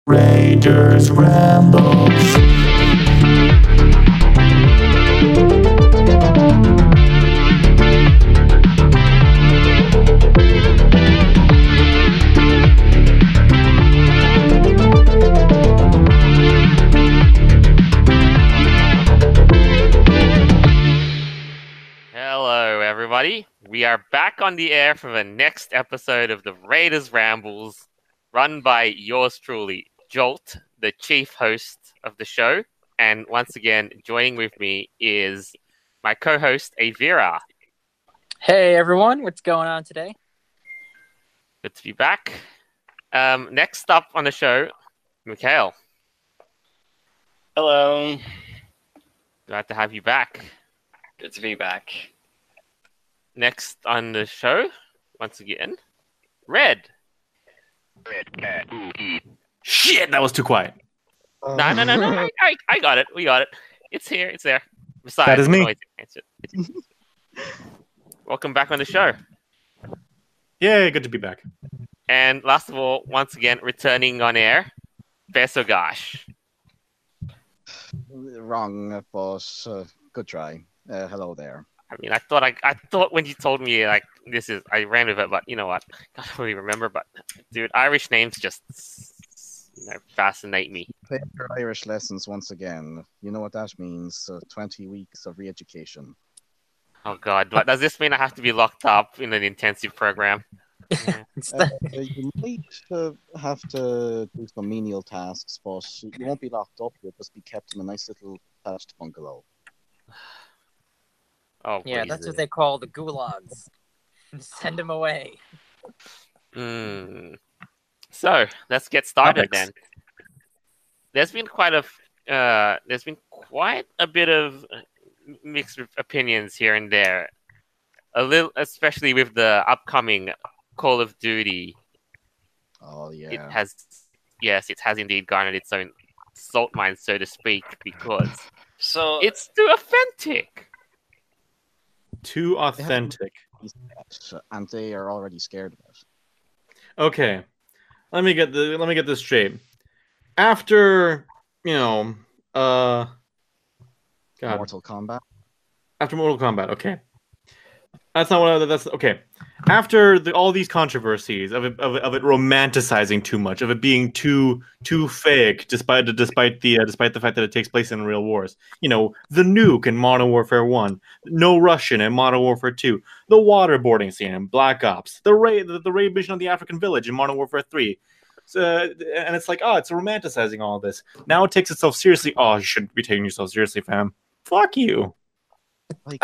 Raiders Rambles. Hello, everybody. We are back on the air for the next episode of the Raiders Rambles, run by yours truly, Jolt, the chief host of the show. And once again, joining with me is my co-host, Avira. Hey, everyone. What's going on today? Good to be back. Next up on the show, Mikhail. Hello. Glad to have you back. Good to be back. Next on the show, once again, Red. Shit, that was too quiet. No. I got it. We got it. It's here. It's there. Besides, That is me. Welcome back on the show. Yay, good to be back. And last of all, once again, returning on air, Besogash. Wrong, boss. Good try. Hello there. I mean, I thought when you told me like this is, I ran with it, but you know what? I don't really remember. But dude, Irish names just fascinate me. Play your Irish lessons once again. You know what that means? 20 weeks of re-education. Oh God, but does this mean I have to be locked up in an intensive program? You might have to do some menial tasks, but you won't be locked up. You'll just be kept in a nice little thatched bungalow. Oh, Yeah, please. that's what they call the gulags. Send them away. So let's get started Topics. then. There's been quite a bit of mixed opinions here and there. A little, especially with the upcoming Call of Duty. Oh, yeah. It has indeed garnered its own salt mine, so to speak, because So it's too authentic. Too authentic. And they are already scared of it. Okay, let me get this straight. After God, Mortal Kombat. after Mortal Kombat. Okay, that's not what. That's okay. After all these controversies of it romanticizing too much, of it being too fake, despite the fact that it takes place in real wars. You know, the nuke in Modern Warfare 1, no Russian in Modern Warfare 2, the waterboarding scene in Black Ops, the raid mission of the African village in Modern Warfare 3. So, and it's like, oh, it's romanticizing all this. Now it takes itself seriously. Oh, you shouldn't be taking yourself seriously, fam. Fuck you. Like,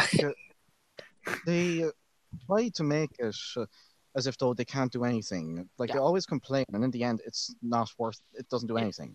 they try to make it as if though they can't do anything. Like, they always complain, and in the end, it's not worth. It doesn't do anything.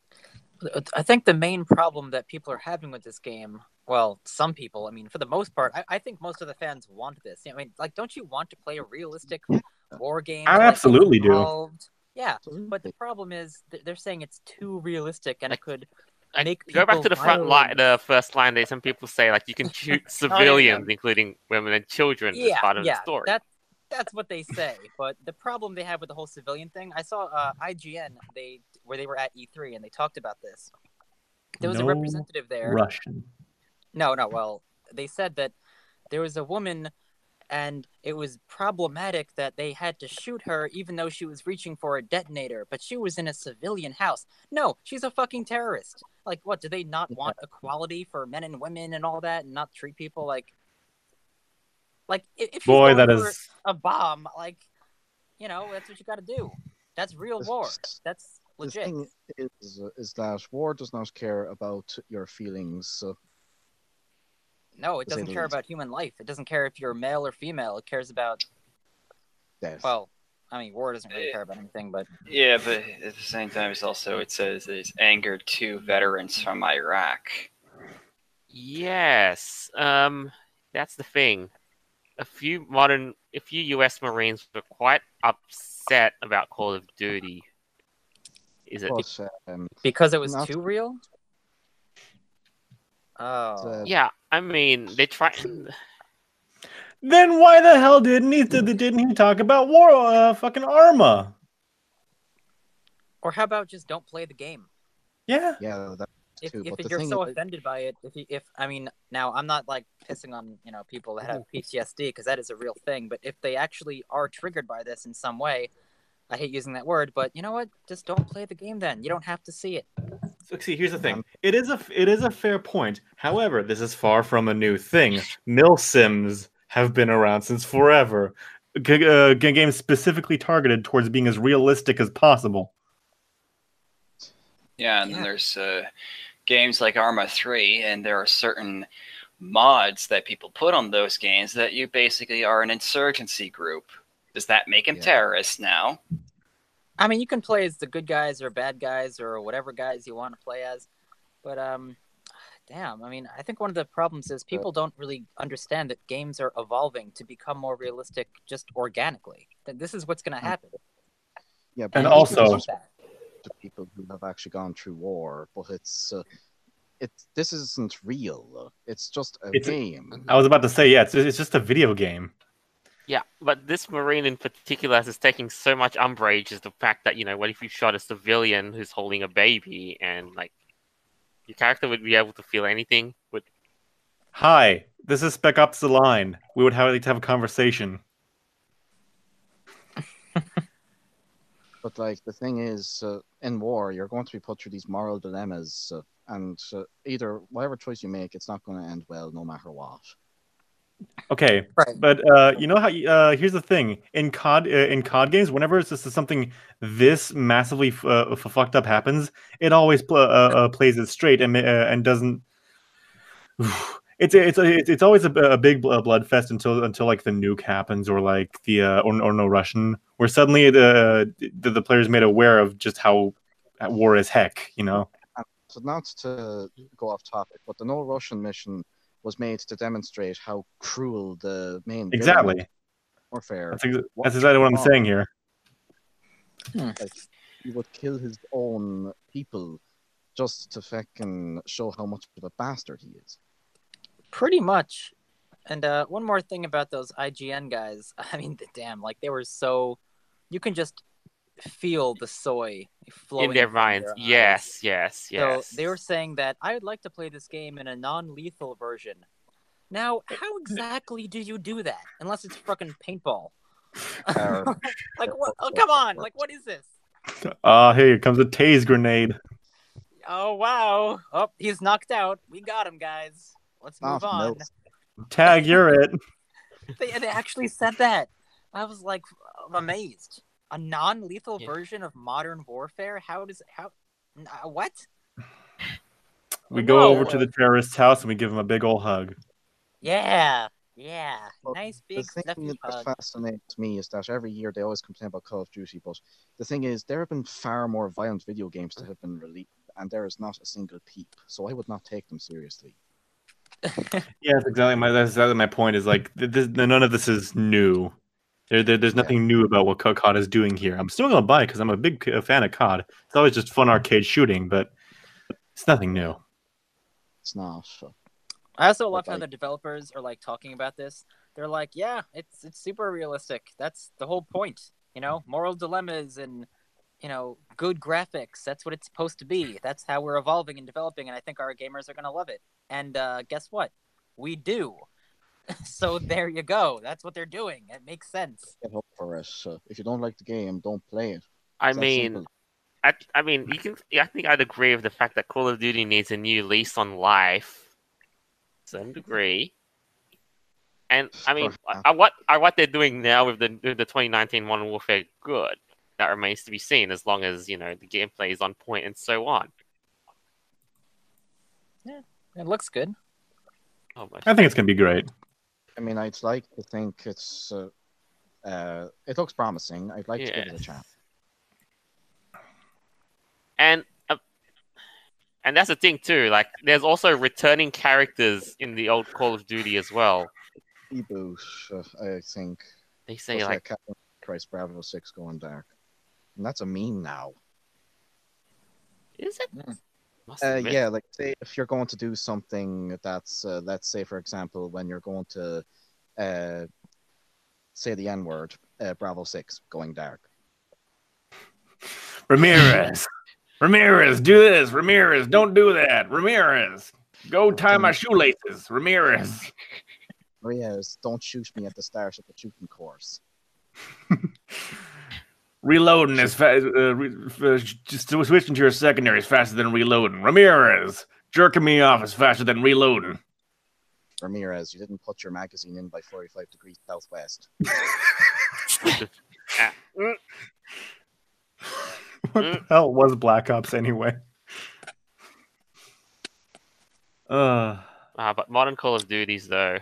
I think the main problem that people are having with this game, well, some people, I mean, for the most part, I think most of the fans want this. I mean, like, don't you want to play a realistic war game? I like, absolutely do. involved? Yeah, Absolutely. but the problem is they're saying it's too realistic, and it could make Go back people to the front line, violent. the first line. There, some people say like you can shoot civilians, including women and children, as part of the story. That's what they say. But the problem they have with the whole civilian thing, I saw IGN where they were at E3 and they talked about this. There was a No representative there. Russian. No. Well, they said that there was a woman, and it was problematic that they had to shoot her even though she was reaching for a detonator, but she was in a civilian house. No, she's a fucking terrorist. Like, what, do they not want equality for men and women and all that, and not treat people like if she's Boy, going that for is. a bomb, like, that's what you got to do. That's real war. That's The legit. thing is that war does not care about your feelings. No, it to say doesn't the care least. about human life. It doesn't care if you're male or female. It cares about, Death. well, I mean, war doesn't really care about anything, but yeah, but at the same time, it says it's angered 2 veterans from Iraq. Yes, that's the thing. A few U.S. Marines were quite upset about Call of Duty. Is it? But, because it was not- too real? Oh. Yeah, I mean they try. Then why the hell didn't he talk about fucking Arma? Or how about just don't play the game? Yeah. Yeah, that too. If But the you're thing so is, offended by it, if I mean, now I'm not like pissing on people that have PTSD, because that is a real thing. But if they actually are triggered by this in some way, I hate using that word, but you know what? Just don't play the game then. You don't have to see it. So see, here's the thing. It is a fair point. However, this is far from a new thing. Milsims have been around since forever. Games specifically targeted towards being as realistic as possible. Yeah, and then there's games like Arma 3, and there are certain mods that people put on those games that you basically are an insurgency group. Does that make them terrorists now? I mean, you can play as the good guys or bad guys or whatever guys you want to play as, but damn, I mean, I think one of the problems is people don't really understand that games are evolving to become more realistic just organically. That this is what's going to happen. yeah, And but also- want that. to people who have actually gone through war, but this isn't real. It's just a game. I was about to say, yeah, it's just a video game. Yeah, but this Marine in particular is taking so much umbrage is the fact that, what if you shot a civilian who's holding a baby and, like, your character would be able to feel anything? Hi, this is Spec Ops The Line. We would like to have a conversation. But like the thing is, in war, you're going to be put through these moral dilemmas, and either whatever choice you make, it's not going to end well, no matter what. Okay, Right. but you know how? Here's the thing: in COD games, whenever it's just something this massively fucked up happens, it always plays it straight and doesn't. It's always a big blood fest until like the nuke happens or like the or no Russian, where suddenly the players made aware of just how at war is heck, So not to go off topic, but the No Russian mission was made to demonstrate how cruel the main villain Exactly. of warfare. That's exactly what I'm saying here. Like, he would kill his own people just to fucking show how much of a bastard he is. Pretty much. And one more thing about those IGN guys. I mean, damn, like they were so. You can just feel the soy flowing In their from minds. eyes. Yes. So they were saying that I would like to play this game in a non-lethal version. Now, how exactly do you do that? Unless it's fucking paintball. Like what? Oh, come on! Like what is this? Here comes a tase grenade. Oh wow! Oh, he's knocked out. We got him, guys. Let's move on. Tag, you're it. They actually said that. I was like amazed. A non-lethal version of Modern Warfare? What? We go over to the terrorist's house and we give him a big old hug. Yeah. Well, Nice big the thing fluffy that hug. fascinates me is that every year they always complain about Call of Duty, but the thing is, there have been far more violent video games that have been released, and there is not a single peep. So I would not take them seriously. Yeah, that's exactly my point. Is like none of this is new. There's nothing new about what COD is doing here. I'm still gonna buy it because I'm a big fan of COD. It's always just fun arcade shooting, but it's nothing new. It's not. I also love how like- the developers are like talking about this. They're like, yeah, it's super realistic. That's the whole point. Moral dilemmas and good graphics. That's what it's supposed to be. That's how we're evolving and developing, and I think our gamers are gonna love it. And guess what? We do. So there you go. That's what they're doing. It makes sense. Get hope for it. If you don't like the game, don't play it. I It's that mean, simple. I mean, you can. I think I'd agree with the fact that Call of Duty needs a new lease on life, to some degree. And I mean, are what they're doing now with the 2019 Modern Warfare good? That remains to be seen. As long as the gameplay is on point and so on. Yeah, it looks good. Oh my! I think it's gonna be great. I mean, I'd like to think it's. It looks promising. I'd like to give it a chance. And that's the thing too. Like, there's also returning characters in the old Call of Duty as well. Reboot, I think. They say Just like Captain Christ Bravo 6 going dark. And that's a meme now. is it? Mm. Must admit. Yeah, like say if you're going to do something that's, let's say for example, when you're going to say the N-word, Bravo 6 going dark. Ramirez, Ramirez, do this. Ramirez, don't do that. Ramirez, go tie my shoelaces. Ramirez. Ramirez, don't shoot me at the start of the shooting course. Reloading as fast. Just switching to your secondary is faster than reloading. Ramirez, jerking me off is faster than reloading. Ramirez, you didn't put your magazine in by 45 degrees southwest. What the hell was Black Ops anyway? But modern Call of Duties, though.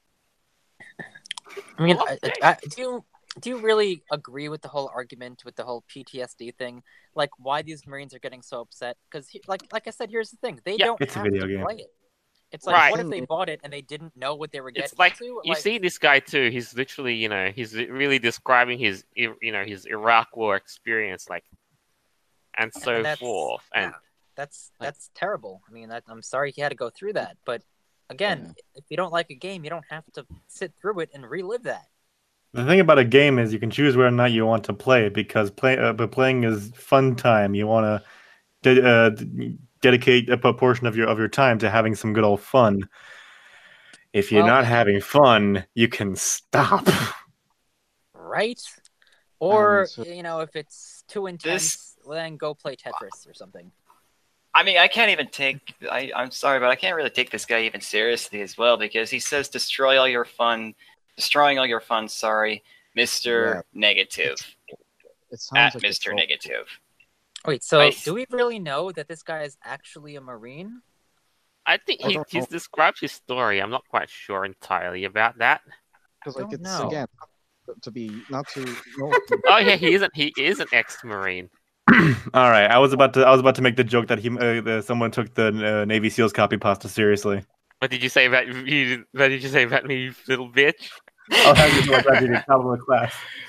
I mean, do you really agree with the whole argument with the whole PTSD thing? Like, why these Marines are getting so upset? Because, like I said, here's the thing: they don't it's a have video to game. play it. It's like, Right. what if they bought it and they didn't know what they were getting It's like into? you see this guy too. He's literally, he's really describing his Iraq War experience, like, and so that's- forth. And that's terrible. I mean, I'm sorry he had to go through that, but again, if you don't like a game, you don't have to sit through it and relive that. The thing about a game is you can choose whether or not you want to play it because playing is fun time. You want to dedicate a portion of your time to having some good old fun. If you're not having fun, you can stop. Right? Or, so- if it's too intense, then go play Tetris or something. I mean, I can't even take. I'm sorry, but I can't really take this guy even seriously as well because he says destroying all your fun. Sorry, Mr. Yeah. Negative It sounds at like Mr. it's all- Negative. Wait, so Nice. do we really know that this guy is actually a Marine? I think I don't he's know. described his story. I'm not quite sure entirely about that. Because don't it's know. again to be not to no. Oh yeah, he is an ex-Marine. All right, I was about to make the joke that someone took the Navy SEALs copy pasta seriously. What did you say about you? What did you say about me, you little bitch? I'll have you do my graduating top of the class.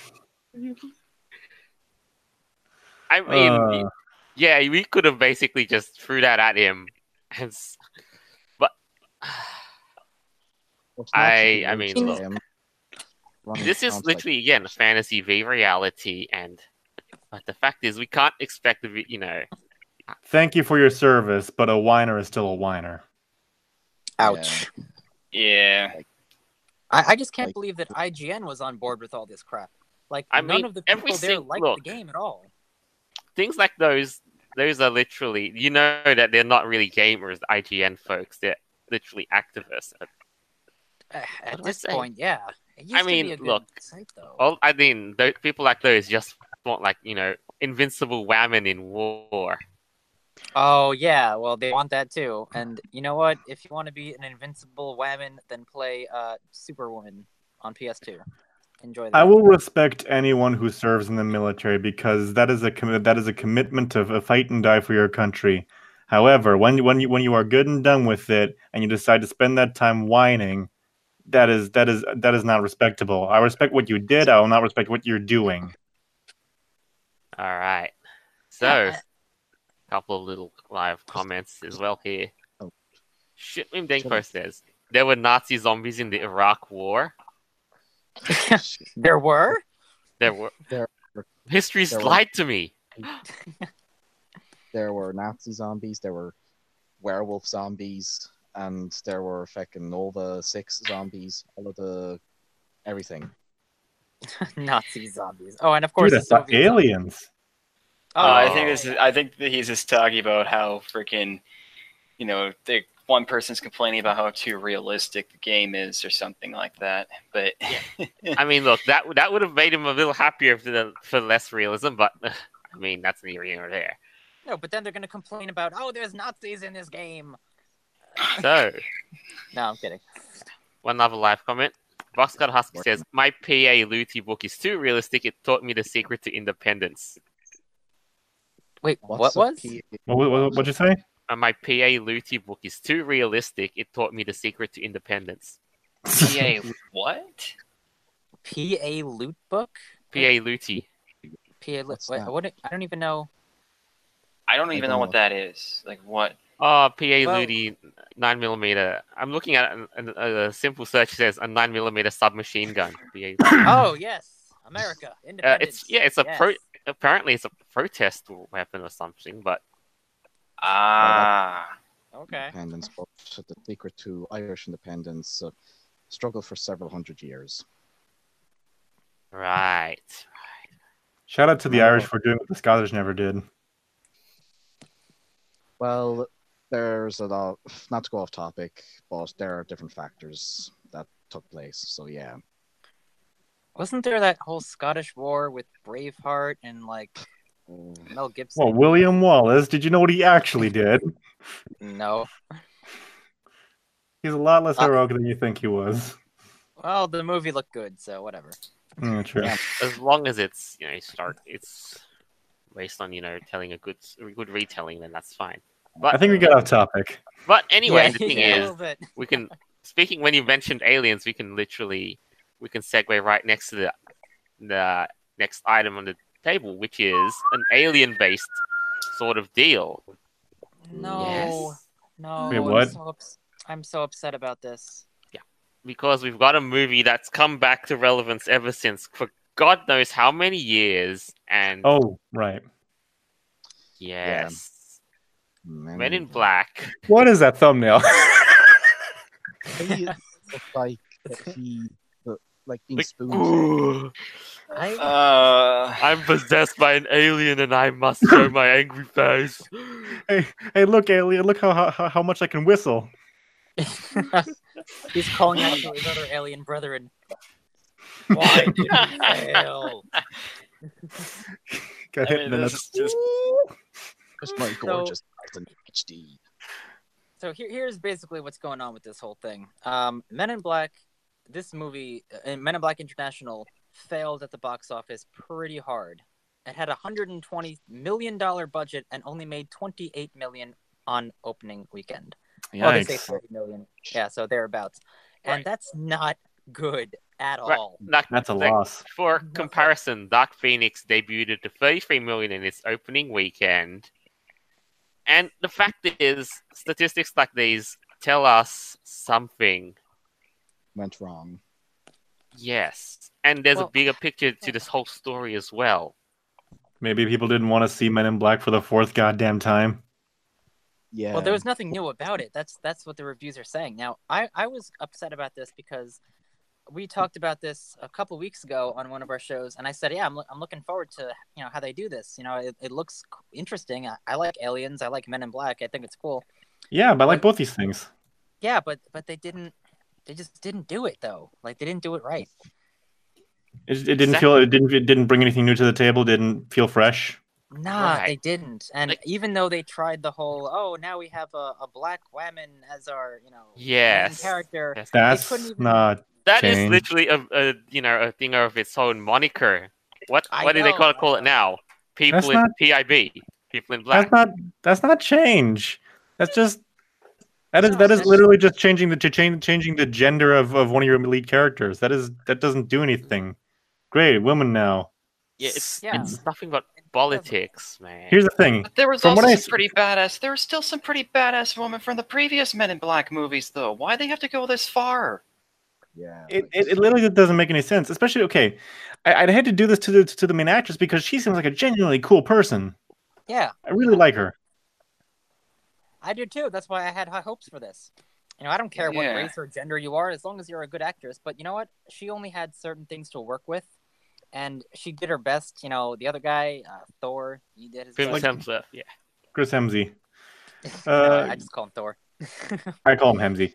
I mean, yeah, we could have basically just threw that at him, but It's not to be I mean, rude to look, him. Running this is sounds like- literally again fantasy v reality, but the fact is we can't expect to be, Thank you for your service, but a whiner is still a whiner. Ouch. Yeah. I just can't Like- believe that IGN was on board with all this crap. Like, I none mean, of the every people there liked look. the game at all. Things like those are literally, that they're not really gamers, the IGN folks. They're literally activists. At do I this say? point, yeah. It used I to mean, be a good look, site, though. People like those just want, like, invincible women in war. Oh, yeah. Well, they want that too. And you know what? If you want to be an invincible woman, then play Superwoman on PS2. Enjoy that. I will respect anyone who serves in the military because that is a commitment to fight and die for your country. However, when you are good and done with it, and you decide to spend that time whining, that is not respectable. I respect what you did. I will not respect what you're doing. All right. So, a couple of little live comments as well here. Oh. Shitwim Denko says, there were Nazi zombies in the Iraq War. There were? There were. There- History's there were- lied to me. There were Nazi zombies, there were werewolf zombies, and there were fucking Nova 6 zombies, all of the everything. Nazi zombies. Oh, and of course, Dude, I the saw Soviet zombies. aliens. I Oh. think that he's just talking about how freaking, one person's complaining about how too realistic the game is or something like that. But I mean, look, that would have made him a little happier for less realism, but I mean, that's neither here nor there. No, but then they're going to complain about, oh, there's Nazis in this game. So, No, I'm kidding. one other live comment. Boxcut Husky says, my PA Looty book is too realistic. It taught me the secret to independence. Wait, What's what a was? P- What'd you say? My PA Looty book is too realistic. It taught me the secret to independence. PA what? PA loot book? PA Looty. PA loot. What's Wait, that? I don't even know. I don't even don't know know. what that is. Like what? Oh, PA Well- Looty 9mm. I'm looking at a simple search says a 9mm submachine gun. PA. Oh, yes. America. Independence. It's a Yes. apparently it's a protest weapon or something, but Okay. Independence, but the secret to Irish independence struggled for several hundred years. right. Shout out to the Remember Irish how- for doing what the Scottish never did. Well, there's a lot, not to go off topic, but there are different factors that took place. So yeah, Wasn't there that whole Scottish war with Braveheart and like Mel Gibson? Well, William Wallace, did you know what he actually did? No. He's a lot less heroic than you think he was. Well, the movie looked good, so whatever. True. Yeah. As long as it's it's based on telling a good retelling, then that's fine. But I think we got off topic. anyway, the thing a is, little bit. we can when you mentioned aliens, we can segue right next to the next item on the table, which is an alien-based sort of deal. No, Yes. no. Wait, what? I'm so upset about this. Because we've got a movie that's come back to relevance ever since for God knows how many years, and Oh, right. yes, Men Men in Black. What is that thumbnail? He looked like he, like being Like, spooned. "Ooh, Uh, I'm possessed by an alien and I must show my angry face. hey, look, alien! Look how much I can whistle. He's calling out to his other alien brethren. Why did you fail? Got I hit mean, in the this nuts. is just- It's my gorgeous Titan HD. So here's basically what's going on with this whole thing. Men in Black, this movie, Men in Black International, failed at the box office pretty hard. It had a $120 million budget and only made $28 million on opening weekend. Well, they say Yikes. 30 million. Yeah, so thereabouts. And Right. that's not good at Right. all. That's a loss. For comparison, Dark Phoenix debuted at $33 million in its opening weekend. And the fact is, statistics like these tell us something. Went wrong. Yes. And there's Well- a bigger picture to this whole story as well. Maybe people didn't want to see Men in Black for the fourth goddamn time. Yeah. Well, there was nothing new about it. That's what the reviews are saying. Now, I was upset about this because we talked about this a couple weeks ago on one of our shows, and I said, yeah, I'm looking forward to how they do this. It looks interesting. I like aliens. I like Men in Black. I think it's cool. Yeah, but I like both these things. Yeah, but they just didn't do it though. Like they didn't do it right. It didn't bring anything new to the table. Didn't feel fresh. Nah, Right. they didn't. And Like- even though they tried the whole, now we have a black woman as our, main Yes. character. Yes. That's couldn't even- not. That is Change. literally a thing of its own moniker. What I do they know, call I it know. now? People That's in not- PIB. People in Black. That's not change. That's just that is No, that's- literally just changing the gender of one of your lead characters. That doesn't do anything. Great, woman now. Yeah, it's Yeah. nothing but politics, man. Here's the thing. But there was From what also I some s- pretty badass. There was still some pretty badass women from the previous Men in Black movies, though. Why they have to go this far? Yeah. It literally doesn't make any sense. Especially okay, I'd had to do this to the main actress because she seems like a genuinely cool person. Yeah, I really like her. I do too. That's why I had high hopes for this. I don't care what Yeah. race or gender you are, as long as you're a good actress. But you know what? She only had certain things to work with, and she did her best. The other guy, Thor, he did his Chris best. Hemsworth, yeah. Chris Hemsey. No, I just call him Thor. I call him Hemsey.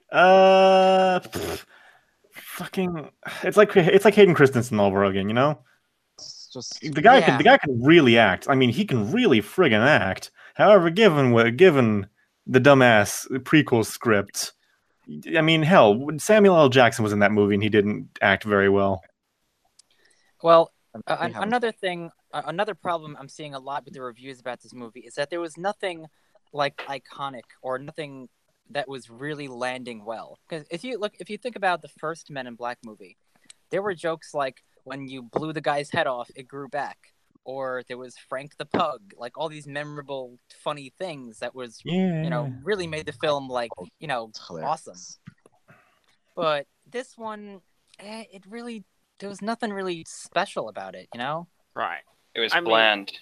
Fucking. It's like Hayden Christensen all over again. It's just The guy Yeah. can really act. I mean, he can really friggin' act. However, given the dumbass prequel script, I mean, hell, Samuel L. Jackson was in that movie and he didn't act very well. Well, they haven't- another problem I'm seeing a lot with the reviews about this movie is that there was nothing like iconic or nothing that was really landing well. Because if you think about the first Men in Black movie, there were jokes like when you blew the guy's head off, it grew back, or there was Frank the Pug, like all these memorable, funny things that was Yeah. really made the film it's hilarious. awesome. But this one, there was nothing really special about it. Right. It was I mean- bland.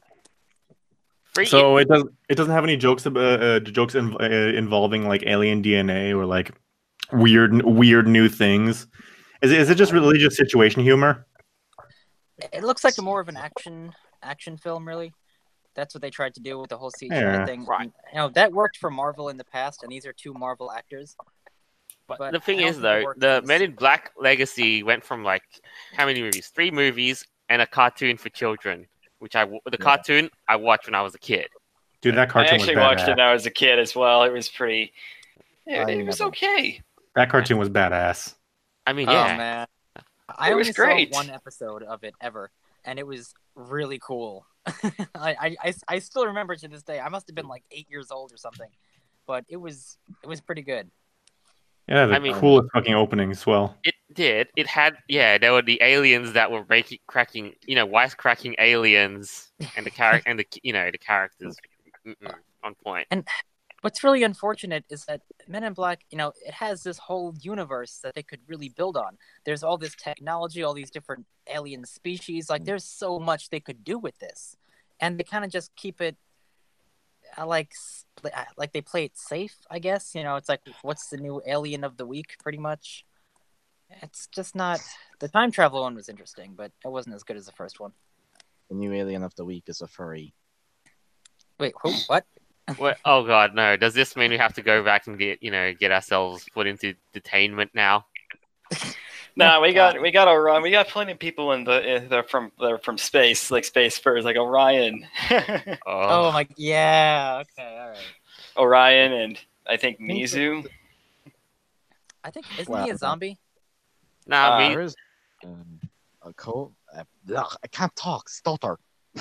So it doesn't have any jokes about involving like alien DNA or like weird new things. Is it just really just situation humor? It looks like more of an action film, really. That's what they tried to do with the whole CGI Yeah. thing. Right. That worked for Marvel in the past, and these are two Marvel actors. But the thing I don't is, think it though, worked the for this. Men in Black Legacy went from like how many movies? 3 movies and a cartoon for children, which cartoon I watched when I was a kid. Dude, that I cartoon was actually badass. watched it when I was a kid as well. It was pretty. It was never- okay. That cartoon was badass. I mean, Oh yeah, man, I It only was great. saw one episode of it ever, and it was really cool. I still remember to this day. I must have been like 8 years old or something, but it was pretty good. Yeah, the I mean- coolest fucking opening as well. it did. It had, there were the aliens that were cracking, wisecracking aliens, and the the characters on point. What's really unfortunate is that Men in Black, it has this whole universe that they could really build on. There's all this technology, all these different alien species. Like, there's so much they could do with this, and they kind of just keep it like they play it safe, I guess. It's like, what's the new alien of the week, pretty much. It's just not. The time travel one was interesting, but it wasn't as good as the first one. The new alien of the week is a furry. Wait, who? What? Oh god, no! Does this mean we have to go back and get ourselves put into detainment now? No, we got Orion. We got plenty of people they're from space, like space furs, like Orion. Oh my, yeah. Okay, all right. Orion and I think Mizu. I think isn't Well, he a zombie? Nah, There is a I can't talk. Stutter.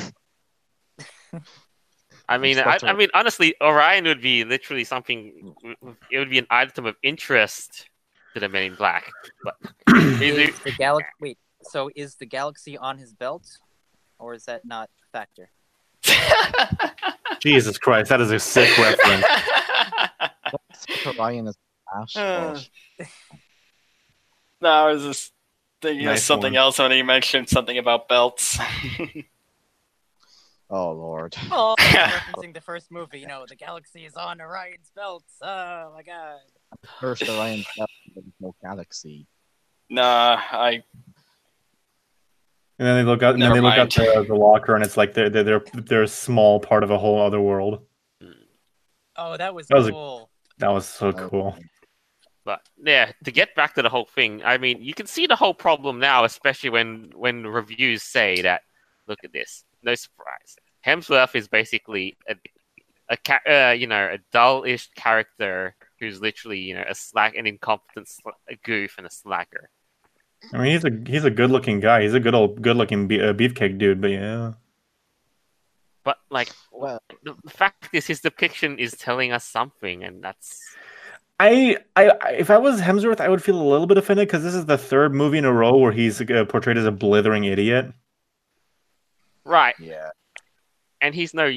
I mean, Stutter. I mean, honestly, Orion would be literally something. It would be an item of interest to the Men in Black. But Is the galaxy? Wait, so is the galaxy on his belt, or is that not a factor? Jesus Christ, that is a sick reference. Orion is Ash. No, I was just thinking of Nice something one. else when you mentioned something about belts. Oh Lord. Oh, referencing the first movie. The galaxy is on Orion's belt. Oh my god. First Orion, there's no galaxy. Nah, And then they look out, Never the locker, and it's like they're a small part of a whole other world. Oh, that was That was cool. That was so cool. But yeah, to get back to the whole thing, I mean, you can see the whole problem now, especially when reviews say that, look at this, no surprise, Hemsworth is basically a dull-ish character who's literally an incompetent goof and a slacker. I mean, he's a good-looking guy. He's a good-looking beefcake dude. But yeah, But like, Well, the fact is, his depiction is telling us something, and that's. if I was Hemsworth, I would feel a little bit offended because this is the third movie in a row where he's portrayed as a blithering idiot. Right, yeah. and he's no,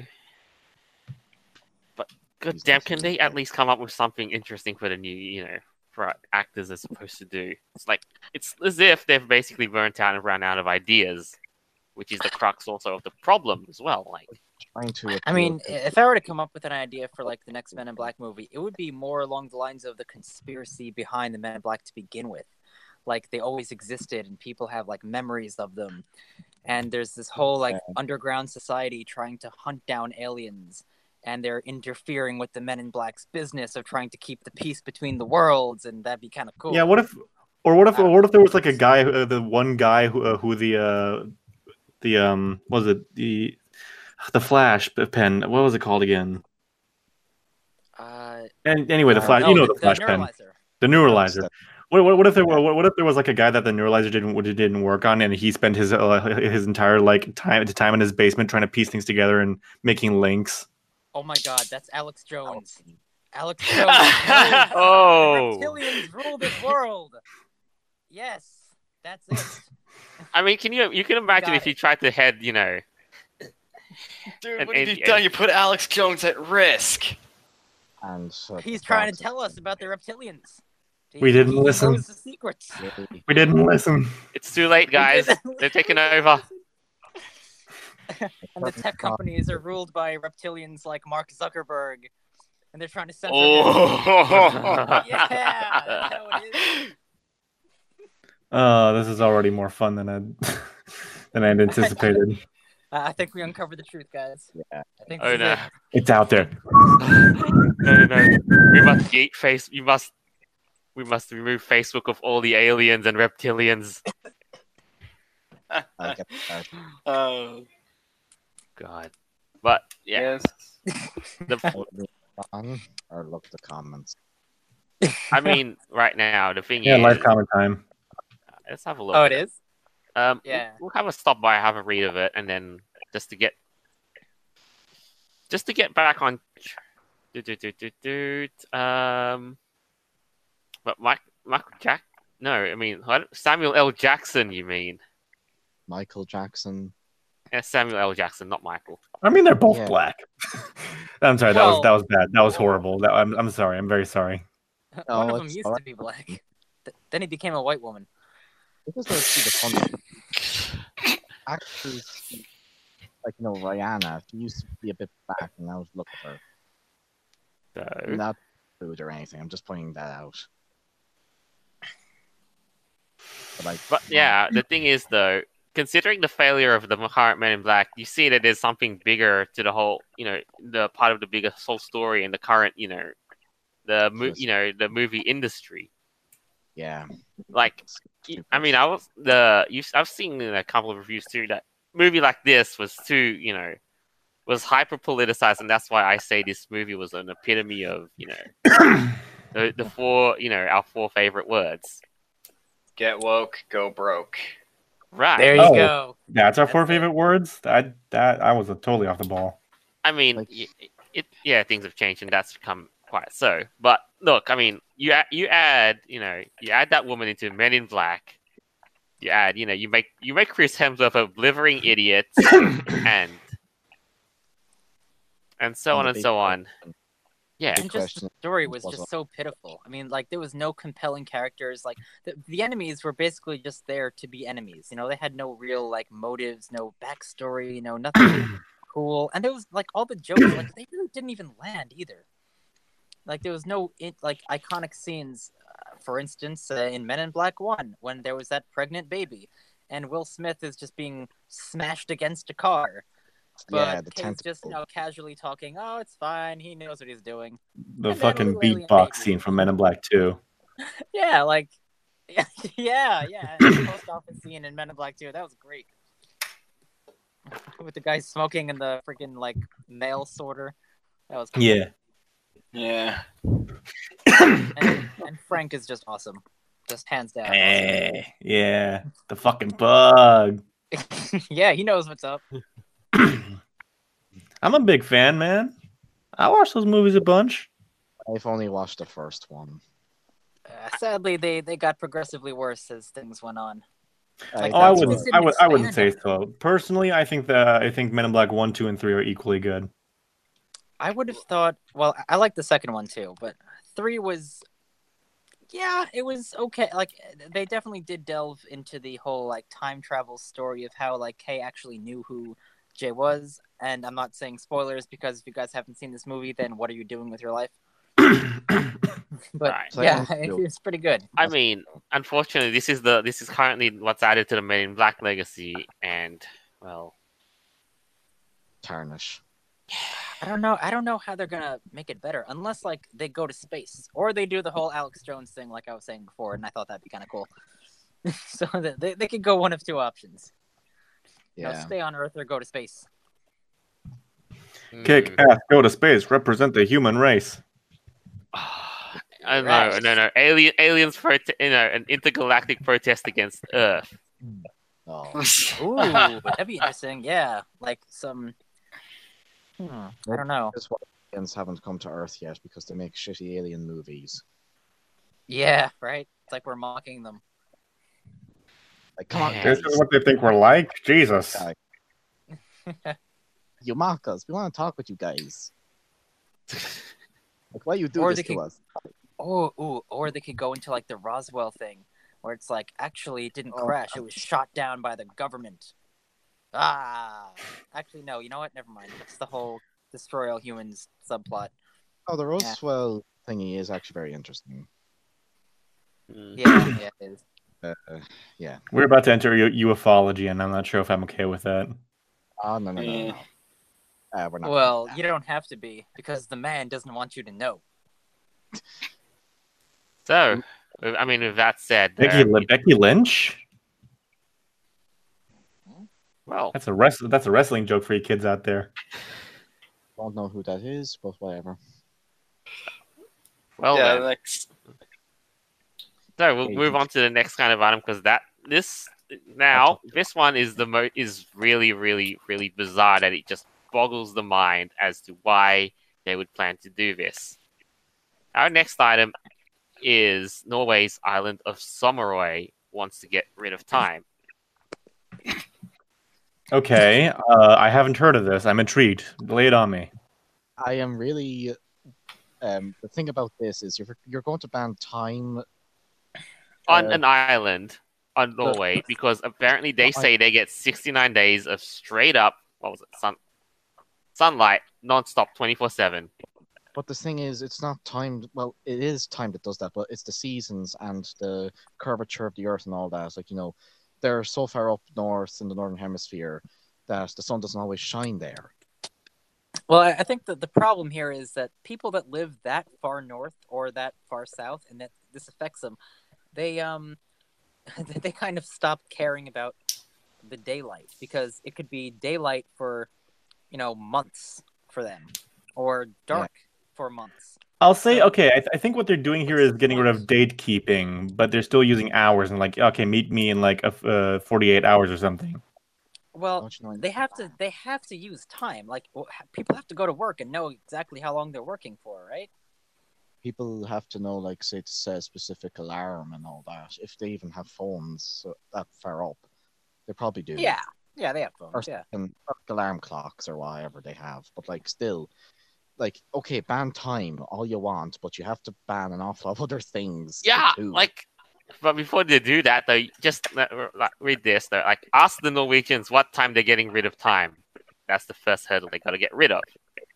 but god He's damn, not can so they bad. at least come up with something interesting for the new, for what actors are supposed to do? It's as if they've basically burnt out and run out of ideas, which is the crux also of the problem as well. Like, Trying to. I mean, if I were to come up with an idea for like the next Men in Black movie, it would be more along the lines of the conspiracy behind the Men in Black to begin with. Like, they always existed and people have like memories of them. And there's this whole like underground society trying to hunt down aliens, and they're interfering with the Men in Black's business of trying to keep the peace between the worlds, and that'd be kind of cool. Yeah, what if there was like a guy, the one guy who was it the Flash pen? What was it called again? And anyway, the Flash, the Flash pen, neuralizer. the neuralizer. What if there was like a guy that the neuralizer didn't work on, and he spent his entire like time in his basement trying to piece things together and making links. Oh my god, that's Alex Jones. Alex Jones. Oh. The reptilians rule this world. Yes, that's it. I mean, you can imagine Got if you it. tried to head, Dude, And- what have and- you done? You put Alex Jones at risk. And He's trying to tell us about the reptilians. We didn't He listen. knows the secrets. We didn't listen. it's too late, guys. They're taking over. And the tech companies are ruled by reptilians like Mark Zuckerberg, and they're trying to censor him. Oh, Yeah, that's how it is. This is already more fun than I'd anticipated. I think we uncovered the truth, guys. Yeah. I think Oh this is no. it. It's out there. No. We must gate face. We must remove Facebook of all the aliens and reptilians. I get that. Oh, God. But yeah, yes. Or look at the comments. I mean, right now the thing Yeah, is, live comment time. let's have a look. Oh, at it is? Yeah. We'll have a stop by, have a read of it, and then just to get back on. But Michael Jack? No, I mean Samuel L. Jackson. You mean? Michael Jackson. Yeah, Samuel L. Jackson, not Michael. I mean, they're both Yeah. black. I'm sorry. Well- that was bad. That was horrible. I'm sorry. I'm very sorry. One Oh, of them it's used alright. to be black. Then he became a white woman. Because they see the fun. Actually, like Rihanna, she used to be a bit black, and now look at her. So Not rude or anything. I'm just pointing that out. But yeah, the thing is though, considering the failure of the current Men in Black, you see that there's something bigger to the whole, the part of the bigger whole story and the current, the movie industry. Yeah. Like, I mean, I've seen a couple of reviews too that movie like this was too, was hyper politicized, and that's why I say this movie was an epitome of, the four, our four favorite words. Get woke, go broke. Right. There you Oh. go. That's our That's four it. favorite words. I was totally off the ball. I mean, Like- things have changed, and that's become quite so. But look, I mean, you add that woman into Men in Black. You add, you make Chris Hemsworth a blithering idiot, and so on and so on. Yeah, And just the question story was was just so pitiful. I mean, like, there was no compelling characters. Like, the enemies were basically just there to be enemies. They had no real, like, motives, no backstory, nothing cool. And there was, like, all the jokes, like, they really didn't even land either. Like, there was no, iconic scenes. For instance, in Men in Black 1, when there was that pregnant baby, and Will Smith is just being smashed against a car. But Yeah, the Kay's just tentacle. casually talking, oh, it's fine, he knows what he's doing. The And then fucking little alien beatbox baby. scene from Men in Black 2. Yeah, like, yeah. And the post office scene in Men in Black 2, that was great. With the guy smoking in the freaking, like, mail sorter. That was cool. Yeah. Yeah. And Frank is just awesome. Just hands down. Yeah. The fucking bug. Awesome. Yeah, he knows what's up. I'm a big fan, man. I watch those movies a bunch. I've only watched the first one. Sadly, they got progressively worse as things went on. Like, Oh, I that's wouldn't. what I didn't would. I wouldn't expand say so. Personally, I think Men in Black 1, 2, and 3 are equally good. I would have thought. Well, I like the second one too, but 3 was. Yeah, it was okay. Like, they definitely did delve into the whole like time travel story of how like Kay actually knew who Jay was. And I'm not saying spoilers because if you guys haven't seen this movie, then what are you doing with your life? But Right. So yeah, I don't it's pretty good. I mean, unfortunately, this is currently what's added to the Men in Black legacy, and well, Tarnish. I don't know how they're gonna make it better unless like they go to space or they do the whole Alex Jones thing, like I was saying before, and I thought that'd be kind of cool. So they could go one of two options. Yeah. Stay on Earth or go to space. Kick ass, go to space, represent the human race. I Right. no. Aliens an intergalactic protest against Earth. Oh. Ooh, that'd be interesting. Yeah, like some. I don't know. That's why aliens haven't come to Earth yet, because they make shitty alien movies. Yeah, right. It's like we're mocking them. Like, come on, Yeah. This guys. is what they think we're like. Jesus. You mock us. We want to talk with you guys. Like, why you do Or this they to could- us? Or they could go into like the Roswell thing, where it's like actually it didn't Oh, crash; it was shot down by the government. Actually, no. You know what? Never mind. It's the whole destroy all humans subplot. Oh, the Roswell thingy is actually very interesting. Yeah, it is. Yeah. We're about to enter ufology, and I'm not sure if I'm okay with that. Oh, no. Yeah. We're not. Well, you don't have to be because the man doesn't want you to know. So, I mean, with that said, Becky Lynch? well, That's a wrestling joke for you kids out there. Don't know who that is, but whatever. well, yeah, then. like, So we'll move on to the next kind of item because this one is really, really, really bizarre that it just boggles the mind as to why they would plan to do this. Our next item is Norway's island of Sommerøy wants to get rid of time. Okay, I haven't heard of this. I'm intrigued. Lay it on me. I am really. The thing about this is you're going to ban time On an island on Norway because apparently they say they get 69 days of straight up sunlight non-stop 24/7. But the thing is, it's not time. Well, it is time that does that, but it's the seasons and the curvature of the Earth and all that. Like, they're so far up north in the northern hemisphere that the sun doesn't always shine there. Well, I think that the problem here is that people that live that far north or that far south, and that this affects them, they they kind of stop caring about the daylight because it could be daylight for months for them, or dark for months. I'll say, okay, I think what they're doing here is getting rid of date keeping, but they're still using hours and okay, meet me in 48 hours or something. Well, they have to use time. Like, people have to go to work and know exactly how long they're working for, right? People have to know, say, to set a specific alarm and all that. If they even have phones that far up, they probably do. Yeah, they have phones. Or alarm clocks or whatever they have. But still, okay, ban time all you want, but you have to ban an awful lot of other things. Yeah, too. but before they do that, though, just read this. Though, ask the Norwegians what time they're getting rid of time. That's the first hurdle they got to get rid of.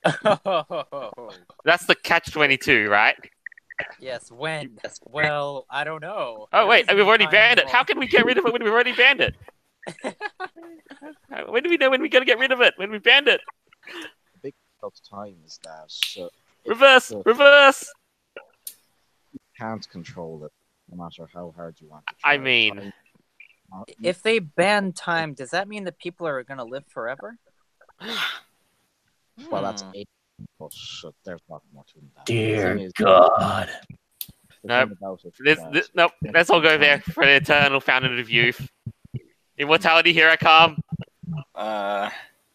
That's the catch-22, right? Yes. When? Well, I don't know. Oh wait, we've already banned it. How can we get rid of it when we've already banned it? When do we know when we got to get rid of it? When we banned it? Big time is that reverse. You can't control it, no matter how hard you want to try. I mean, if they ban time, does that mean that people are going to live forever? Well, that's 8. But there's not more to that. Dear God. Nope. Nope. Let's all go there for the eternal fountain of youth. Immortality, here I come. Nah.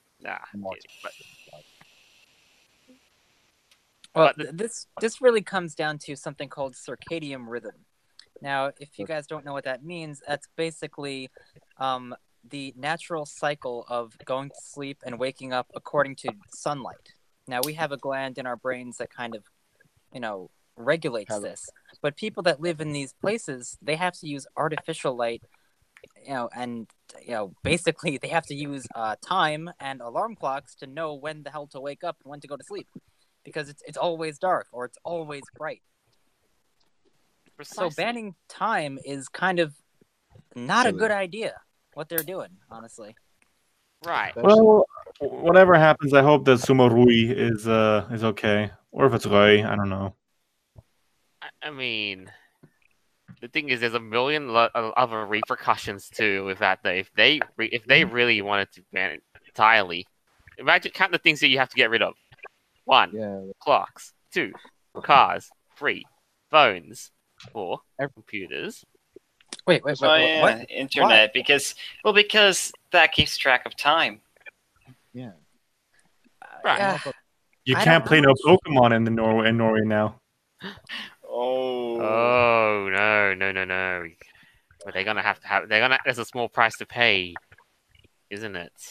Well, this really comes down to something called circadian rhythm. Now, if you guys don't know what that means, that's basically the natural cycle of going to sleep and waking up according to sunlight. Now, we have a gland in our brains that kind of, regulates this. But people that live in these places, they have to use artificial light, and, basically they have to use time and alarm clocks to know when the hell to wake up and when to go to sleep. Because it's always dark or it's always bright. Precisely. So banning time is kind of not a good idea, what they're doing, honestly. Right. Well, whatever happens, I hope that Sumo Rui is okay, or if it's Roy, I don't know. I mean, the thing is, there's a million other repercussions too with that. Though, if they really wanted to ban it entirely, imagine count the things that you have to get rid of. 1, clocks. 2, cars. 3, phones. 4, computers. Wait. What? Internet, Why? because that keeps track of time. Yeah. Right. You can't play no Pokemon in Norway now. Oh no. But they're gonna have to there's a small price to pay, isn't it?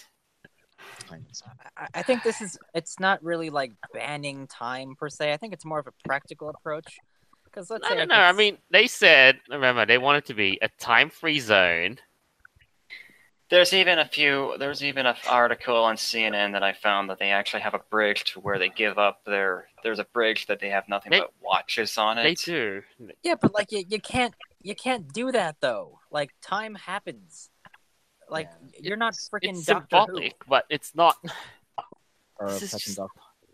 I think it's not really like banning time per se. I think it's more of a practical approach. Because No. I mean, they said, remember, they want it to be a time-free zone There's even an article on CNN that I found that they actually have a bridge to where they give up there's a bridge that they have nothing but watches on it. They do. Yeah, but like you can't do that though. Like time happens. Like you're not freaking It's Doctor symbolic, but it's not. Or This is Pet and just- Duck.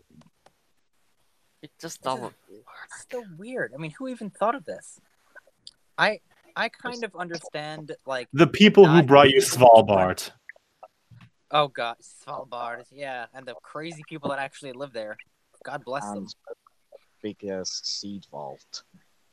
It just doesn't. It's so weird. I mean, who even thought of this? I kind of understand like The people who Not brought you using Svalbard. oh god, Svalbard, yeah, and the crazy people that actually live there. God bless them. And biggest seed vault.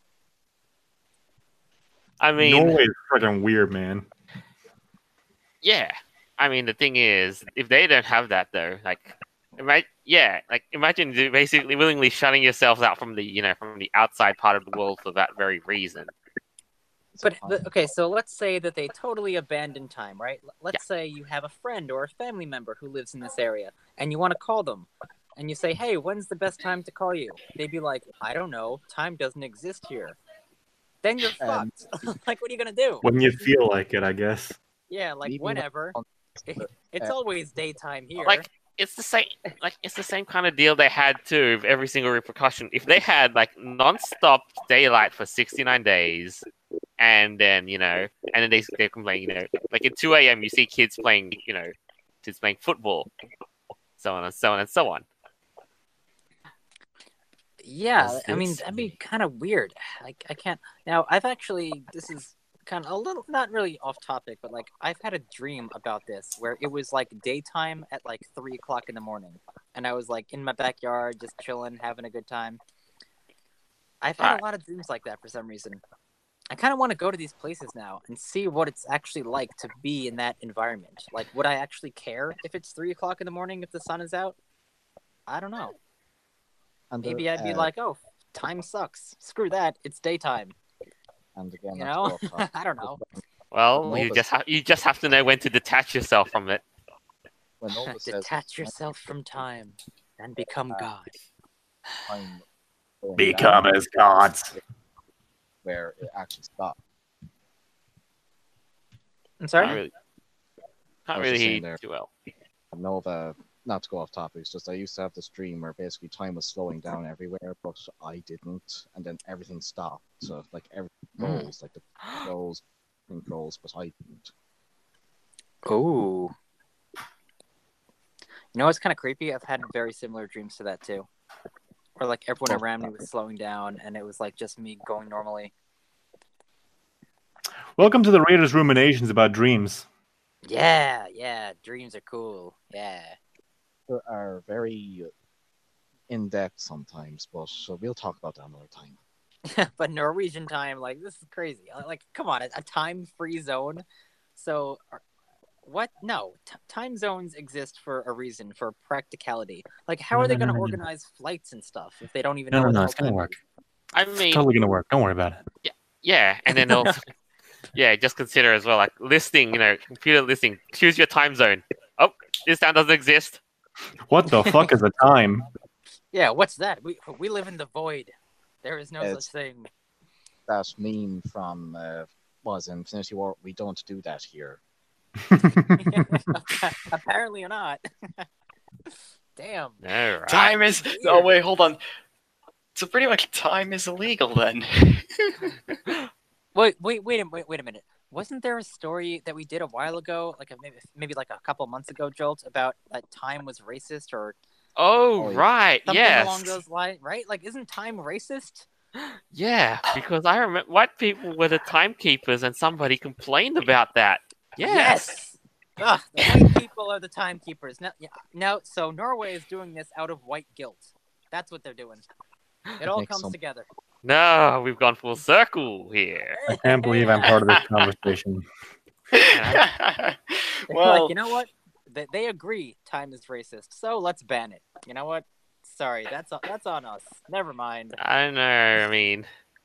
I mean, Norway is freaking weird, man. yeah. I mean, the thing is, if they don't have that though, like, imagine you basically willingly shutting yourselves out from the outside part of the world for that very reason. But okay, so let's say that they totally abandon time, right? Let's say you have a friend or a family member who lives in this area, and you want to call them, and you say, "Hey, when's the best time to call you?" They'd be like, "I don't know. Time doesn't exist here." Then you're fucked. Like, what are you gonna do? When you feel like it, I guess. Yeah, like Maybe whenever. It's always daytime here. Like, it's the same kind of deal they had too with every single repercussion. If they had like non-stop daylight for 69 days, and then they complain, like at 2 a.m. you see kids playing football, so on and so on and so on. Yeah, I mean It's- that'd be kind of weird. Like I can't. Now this is kind of a little not really off topic, but like I've had a dream about this where it was like daytime at like 3 o'clock in the morning, and I was like in my backyard just chilling, having a good time. I've had a lot of dreams like that for some reason. I kind of want to go to these places now and see what it's actually like to be in that environment. Like, would I actually care if it's 3 o'clock in the morning if the sun is out? I don't know. And Maybe there- I'd be like, oh, time sucks. Screw that. It's daytime. and again, You not to know? go off topic, I don't know. Well, Nova- you just have to know when to detach yourself from it. when Nova says Detach yourself from time and become God. time going Become down, as gods. where it actually stopped. I'm Can't sorry? really, I can't was really just hear saying you there. too well. Nova, not to go off topic, it's just I used to have this dream where basically time was slowing down everywhere, but I didn't, and then everything stopped. So like everything froze, like the froze, everything froze, but I didn't. Oh. You know what's kind of creepy? I've had very similar dreams to that too. Where like everyone around me was slowing down and it was like just me going normally. Welcome to the Raiders' ruminations about dreams. Yeah, dreams are cool. Yeah. They are very in depth sometimes, but we'll talk about that another time. But Norwegian time, like, this is crazy. Like, come on, a time-free zone. So, what? No, time zones exist for a reason, for practicality. Like, how are they going to organize flights and stuff if they don't even know? what the hell it's gonna time work. is? I mean, Totally gonna work. Don't worry about it. yeah, and then also, just consider as well, like listing, computer listing. Choose your time zone. Oh, this town doesn't exist. What the fuck is a time? Yeah, what's that? We live in the void. There is no It's- such thing. That meme from was Infinity War. We don't do that here. Apparently not. Damn. No, right? Time is. Weird. Oh wait, hold on. So pretty much time is illegal then. Wait a minute. Wasn't there a story that we did a while ago, like maybe like a couple months ago, Jolt, about that time was racist or Oh, Oh, yeah. right. something Yes. along those lines, right? Like, isn't time racist? Yeah, because I remember white people were the timekeepers, and somebody complained about that. Yes. Ugh, the white people are the timekeepers. No, so Norway is doing this out of white guilt. That's what they're doing. It all Makes comes some- together. No, we've gone full circle here. I can't believe I'm part of this conversation. Well, Like, you know what? They agree time is racist, so let's ban it. You know what? Sorry, that's on us. Never mind. I don't know. I mean,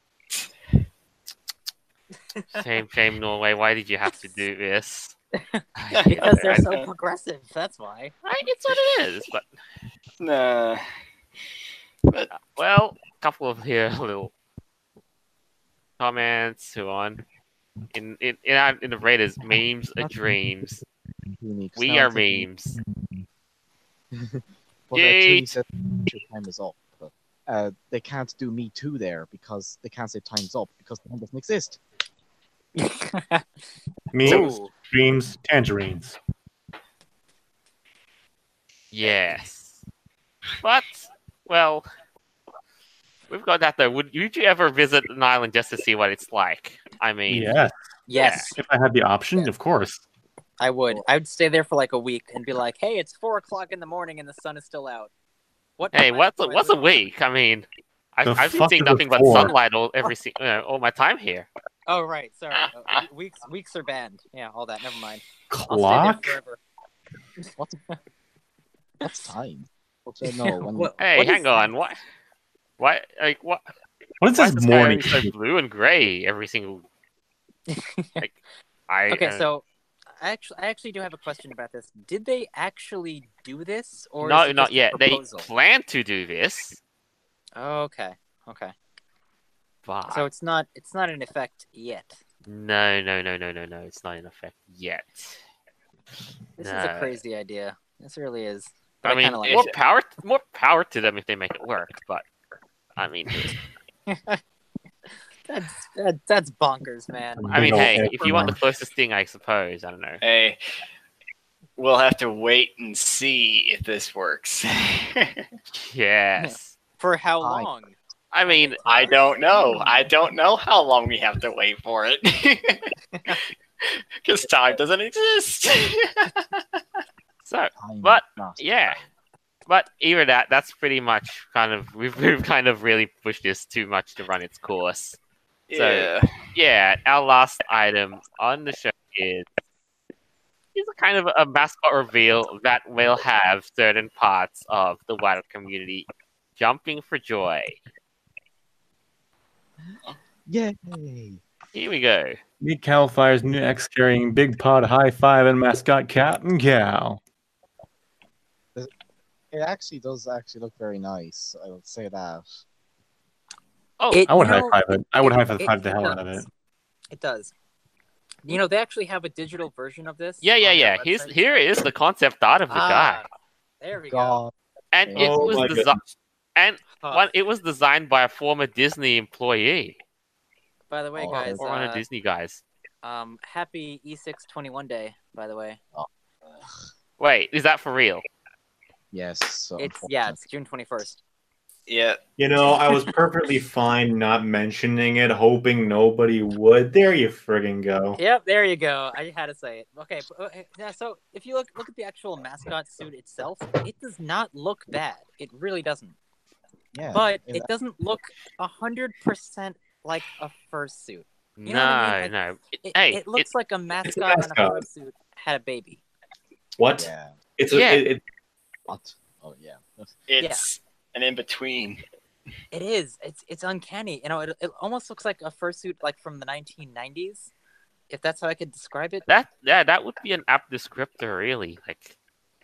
shame, Norway. Why did you have to do this? Because they're so progressive. That's why. It's what it is. But nah. well, a couple of here little comments. Who on? in the Raiders, memes are dreams. Unique. We Now are I'm thinking- memes. Well, clearly said your time is up. But, they can't do Me Too there because they can't say time's up because the time doesn't exist. Me, Ooh. dreams, tangerines. Yes, but well, we've got that though. Would you ever visit an island just to see what it's like? I mean, Yes, Yes, if I had the option, of course. I would. I would stay there for like a week and be like, "Hey, it's 4:00 in the morning and the sun is still out." What? hey, planet what's do a I live on? week? I mean, The I've been fuck seeing is a nothing but 4? sunlight all my time here. Oh right, sorry. Weeks are banned. Yeah, all that. Never mind. I'll Clock? stay there forever. What's time? No, when What- Hey, what hang is- on. What? Why? Like what? What is Why this is the sky morning? always so blue and gray every single? Like, I Okay, so I actually do have a question about this. Did they actually do this, or no, is it not just a yet. They proposal? plan to do this, Okay. but So it's not in effect yet. no. It's not in effect yet. This is No. a crazy idea. This really is. But I mean, kinda like more power to them if they make it work. But I mean, that's bonkers, man. I mean, Big ol' hey, air if you want the farm. closest thing, I suppose. I don't know. Hey, we'll have to wait and see if this works. Yes. For how Hi. long? I mean, I don't know. I don't know how long we have to wait for it. Because time doesn't exist. so time But- not. yeah. But even that's pretty much kind of we've kind of really pushed this too much to run its course. Yeah. Yeah, our last item on the show is a kind of a mascot reveal that will have certain parts of the wider community jumping for joy. Yay! Here we go. Meet Cal Fire's new X carrying Big Pod High Five and mascot Cat and Cow. It actually does look very nice. I would say that. Oh, It- I would you high know, five it. I would high it five the hell out of does. it. It does. You know, they actually have a digital version of this. yeah. on their Here's website. here is the concept art of the guy, There we go. God, and it Oh was my desi- goodness. and Huh. it was designed by a former Disney employee By the way, Oh, guys, or one of Disney guys. happy E621 Day. By the way, Wait, is that for real? yes. So it's June 21st. Yeah. You know, I was perfectly fine not mentioning it, hoping nobody would. There you friggin' go. Yep, there you go. I had to say it. Okay, yeah. So if you look at the actual mascot suit itself, it does not look bad. It really doesn't. yeah. But it- it doesn't look 100% like a fursuit. No, You know what I mean? no. It, it looks like a mascot and a mascot. fursuit had a baby. What? yeah. It's Yeah. What? Oh yeah. It's an in between. It is. It's uncanny. You know, it almost looks like a fursuit like from the 1990s, if that's how I could describe it. That would be an apt descriptor, really. Like,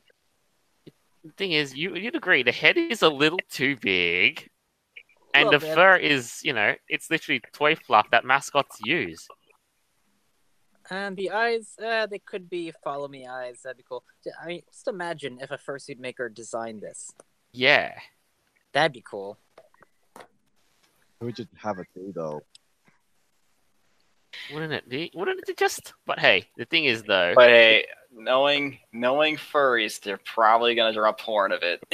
the thing is, you'd agree the head is a little too big, and the Little bit. fur is, it's literally toy fluff that mascots use. And the eyes, they could be follow me eyes. That'd be cool. I mean, just imagine if a fursuit maker designed this. Yeah. That'd be cool. Who would you have it do though? Wouldn't it just? But hey, the thing is though, But hey, knowing furries, they're probably gonna draw porn of it.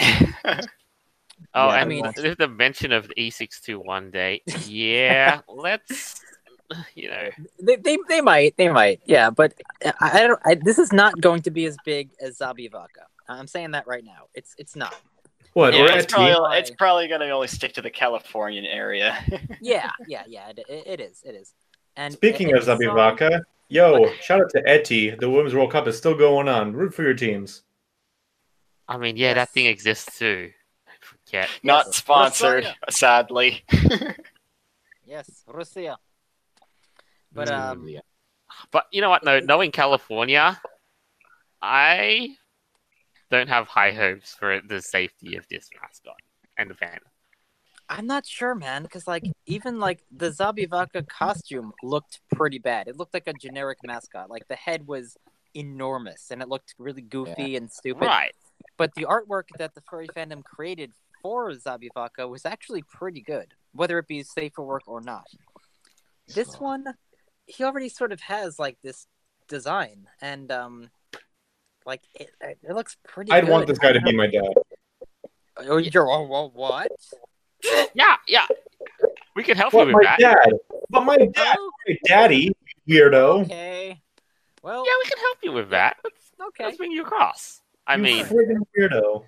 oh, Yeah, and I mean- there's the mention of the E621 day. Yeah, let's, They might. Yeah, but I don't. This is not going to be as big as Zabivaka. I'm saying that right now. It's not. What? Yeah, Or it's Etsy? probably it's probably gonna only stick to the Californian area. Yeah. It is. And Speaking and of this song- Zabivaka, yo, shout out to Eti. The Women's World Cup is still going on. Root for your teams. I mean, yeah, that Yes. thing exists too. Don't forget. Not Yes. sponsored, Russia. sadly. Yes, Russia. But Yeah. But you know what? No, knowing California, I don't have high hopes for the safety of this mascot and the fan. I'm not sure, man, because like even like the Zabivaka costume looked pretty bad. It looked like a generic mascot. Like the head was enormous and it looked really goofy and stupid. Right. But the artwork that the furry fandom created for Zabivaka was actually pretty good, whether it be safe for work or not. This one, he already sort of has like this design, and like it looks pretty. I'd good. want this guy to be my dad. Oh, you're what? Yeah. We can help you What, with my that. dad? But my dad, Oh, my daddy, weirdo. okay. Well, Yeah, we can help you with that. okay. Let's bring you across. I You mean, friggin' weirdo.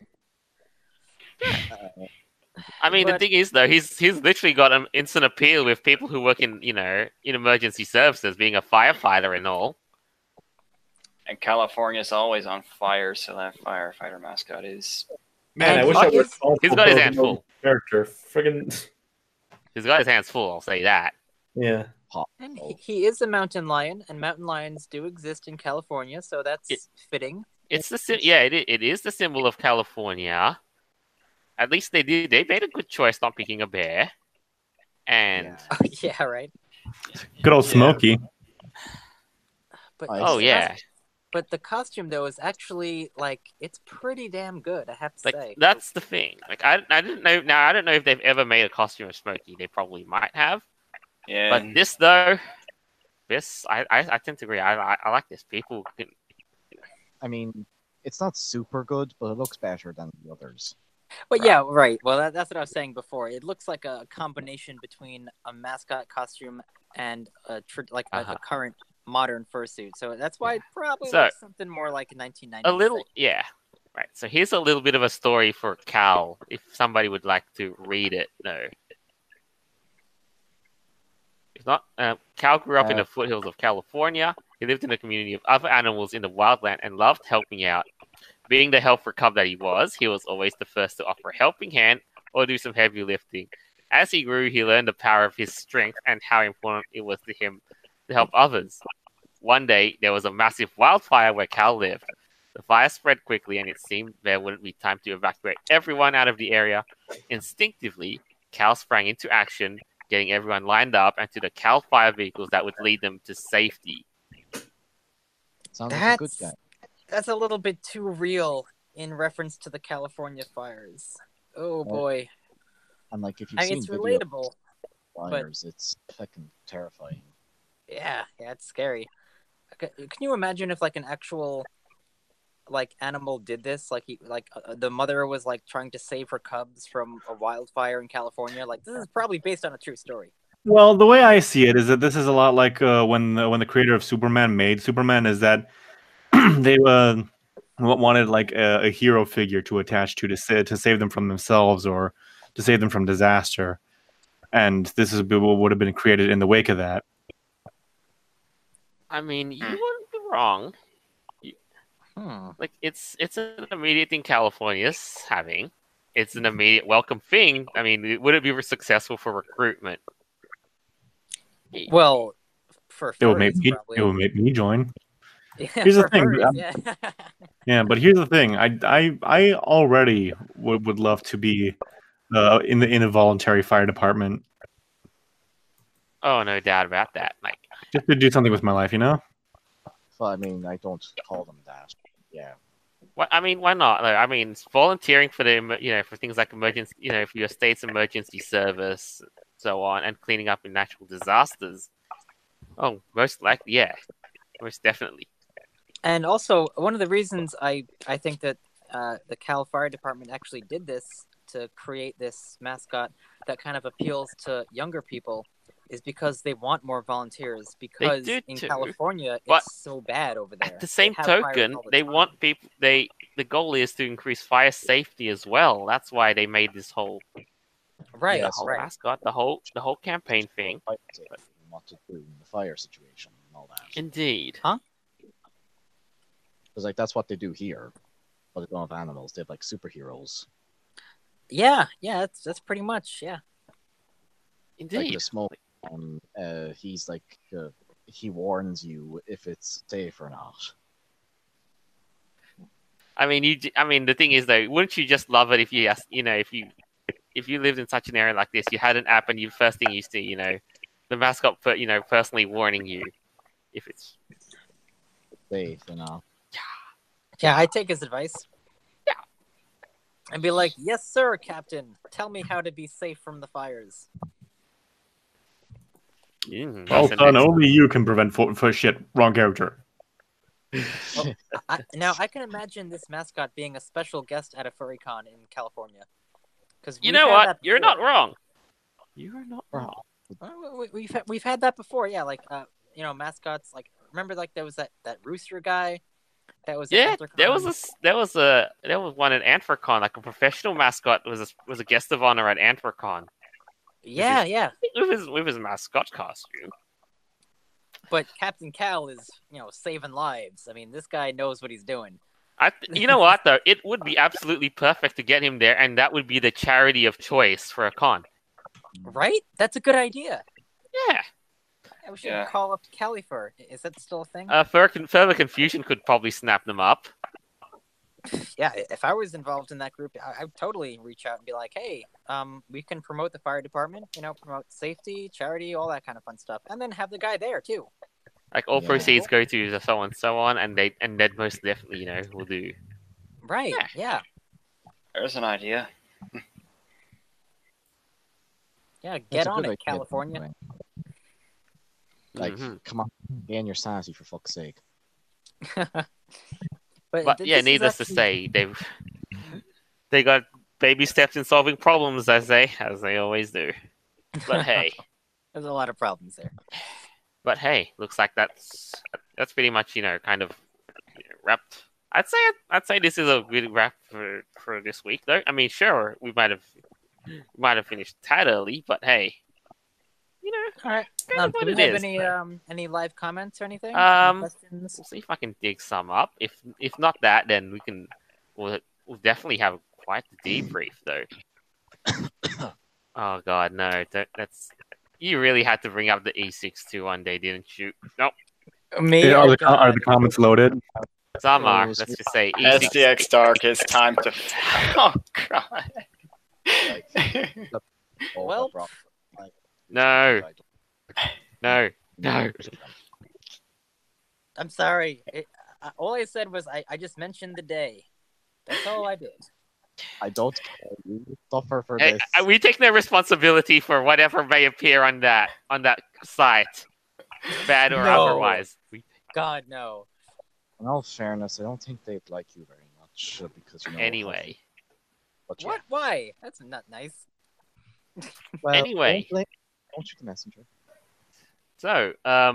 the But- thing is though, he's literally got an instant appeal with people who work in in emergency services, being a firefighter and all. And California's always on fire, so that firefighter mascot is. Man, And I wish he I was. is- He's got his hands full. Character, friggin' He's got his hands full. I'll say that. yeah. And he is a mountain lion, and mountain lions do exist in California, so that's fitting. It's it is the symbol of California. At least they made a good choice not picking a bear. And Yeah, right. Good old Yeah. Smokey. But Nice. oh yeah, But the costume though is actually like it's pretty damn good. I have to like say. that's the thing. Like I didn't know. Now I don't know if they've ever made a costume of Smokey. They probably might have. Yeah. But this though, I tend to agree. I like this. People can. I mean, it's not super good, but it looks better than the others. But yeah, right. Well, that's what I was saying before. It looks like a combination between a mascot costume and a current modern fursuit. So that's why it probably So- looks something more like a 1990s. A little, thing. yeah. Right. So here's a little bit of a story for Cal, if somebody would like to read it. No. If not, Cal grew up in the foothills of California. He lived in a community of other animals in the wildland and loved helping out. Being the helper cub that he was always the first to offer a helping hand or do some heavy lifting. As he grew, he learned the power of his strength and how important it was to him to help others. One day, there was a massive wildfire where Cal lived. The fire spread quickly, and it seemed there wouldn't be time to evacuate everyone out of the area. Instinctively, Cal sprang into action, getting everyone lined up and to the Cal fire vehicles that would lead them to safety. Sounds like a good That's guy. that's a little bit too real in reference to the California fires. Oh boy. And like, if you've I mean, seen it's video relatable. fires, it's fucking terrifying. Yeah, it's scary. Can you imagine if like an actual like animal did this? Like the mother was like trying to save her cubs from a wildfire in California. Like this is probably based on a true story. Well, the way I see it is that this is a lot like when the creator of Superman made Superman. Is that they wanted like a hero figure to attach to save them from themselves or to save them from disaster, and this is what would have been created in the wake of that. I mean, you wouldn't be wrong. Like it's an immediate thing California's having. It's an immediate welcome thing. I mean, would it be successful for recruitment? Well, for It would make furries, me. probably. It would make me join. Yeah, Here's the for thing, furries, yeah. Yeah, but here's the thing. I already would love to be in a voluntary fire department Oh, no doubt about that. Like, just to do something with my life, you know. Well, I mean, I don't call them that. Yeah. I mean, why not? Like, I mean, volunteering for for things like emergency, for your state's emergency service, so on, and cleaning up in natural disasters. Oh, most likely, yeah, most definitely. And also, one of the reasons I think that the Cal Fire Department actually did this to create this mascot that kind of appeals to younger people is because they want more volunteers. Because do in too, California, but it's so bad over there. At the same They have fires token, all the they time. want people. The goal is to increase fire safety as well. That's why they made this whole right, Yeah, whole right. mascot, the whole campaign thing. What to do in the fire situation and all that. Indeed. Because like that's what they do here, but they don't have animals. They have like superheroes. Yeah, that's pretty much yeah. Like Indeed. the smoke. He's like he warns you if it's safe or not. I mean, the thing is though, wouldn't you just love it if you if you lived in such an area like this, you had an app, and you first thing you see, the mascot, personally warning you if it's Safe, you know. Yeah, I take his advice. Yeah. And be like, yes, sir, Captain. Tell me how to be safe from the fires. Well done. Only you can prevent for shit. Wrong character. Now, I can imagine this mascot being a special guest at a furry con in California. Because You know what? You're not wrong. You are not Wrong. wrong. We've had that before. Yeah, like mascots. Like remember, like there was that rooster guy. That was Yeah, at there Anthrocon? was one at Anthrocon, like a professional mascot was a guest of honor at Anthrocon Yeah. with his mascot costume. But Captain Cal is saving lives. I mean, this guy knows what he's doing. You know what though? It would be absolutely perfect to get him there, and that would be the charity of choice for a con. Right? That's a good idea. Yeah. Yeah, we should call up Califur. Is that still a thing? Further Confusion could probably snap them up. Yeah, if I was involved in that group, I'd totally reach out and be like, hey, we can promote the fire department, promote safety, charity, all that kind of fun stuff. And then have the guy there, too. Like, all Yeah. proceeds go to the so on and so on, and Ned most definitely, will do. Right, yeah. There's an idea. Yeah, That's get a on good it, idea, California. anyway. Like, Mhm. come on, gain your sanity for fuck's sake. But yeah, needless to say, they got baby steps in solving problems, as they always do. But hey, There's a lot of problems there. looks like that's pretty much kind of wrapped. I'd say this is a good wrap for this week, though. I mean, sure, we might have finished a tad early, but hey, All right. kind of Do what we it have is, any live comments or anything? Um, Questions? we'll see if I can dig some up. If not that, then we'll definitely have quite the debrief, though. Oh God, no! That's you really had to bring up the E62 one day, didn't you? Nope. Me? Are Oh, are the God. comments loaded? Some are. Shows. Let's just say E6. SDX Dark, it's time to. Oh God. Well, No, no. I'm sorry. All I said was I just mentioned the day. That's all I did. I don't care. You suffer for Hey, this. we take no responsibility for whatever may appear on that site, bad or No. otherwise. God, no. In all fairness, I don't think they'd like you very much because Anyway, But What? Why? That's not nice. Well, Anyway. don't shoot the messenger. so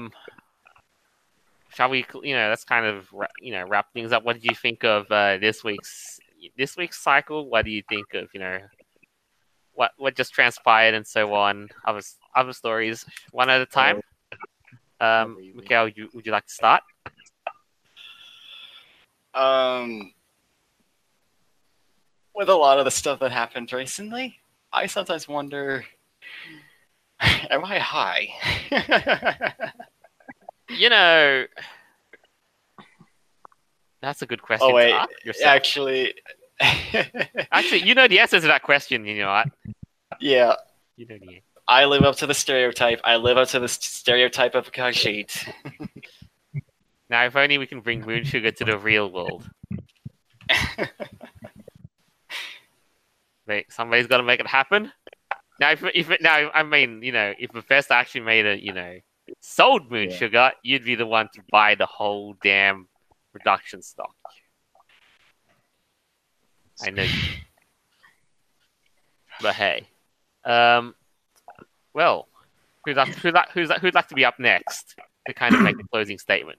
shall we? Let's kind of wrap things up. What did you think of this week's cycle? What do you think of what just transpired and so on? Other stories, one at a time. Mikhail, would you like to start? With a lot of the stuff that happened recently, I sometimes wonder, am I high? That's a good question. Oh wait, to ask yourself. actually, Actually, you know the answer to that question. You know what? yeah, You know the answer. I live up to the stereotype. I live up to the stereotype of Kashid. Now, if only we can bring Moon Sugar to the real world. Wait, somebody's got to make it happen. Now, if Bethesda actually made a, sold Moon Yeah. Sugar, you'd be the one to buy the whole damn production stock. I know. But hey, well, who'd like to be up next to kind of make a closing statement?